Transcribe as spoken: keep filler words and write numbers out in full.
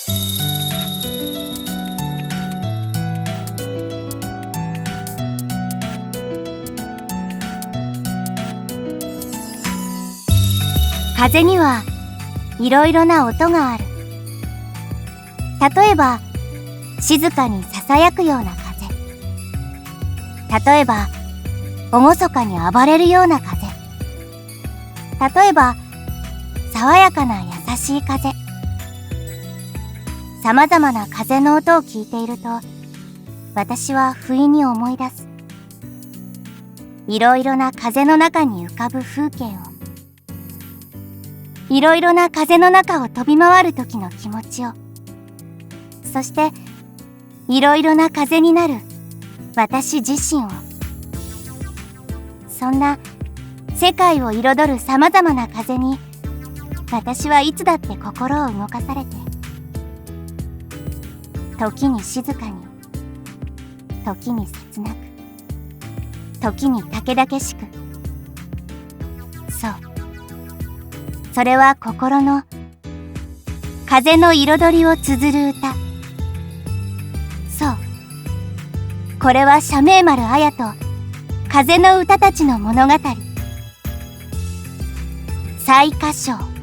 風にはいろいろな音がある。例えば静かにささやくような風。例えば厳かに暴れるような風。例えば爽やかな優しい風。さまざまな風の音を聞いていると、私は不意に思い出す。いろいろな風の中に浮かぶ風景を。いろいろな風の中を飛び回る時の気持ちを。そしていろいろな風になる私自身を。そんな世界を彩るさまざまな風に、私はいつだって心を動かされて、時に静かに、時に切なく、時にたけだけしく。そう、それは心の風の彩りを綴る歌。そう、これは社名丸綾と風の歌たちの物語。最歌唱。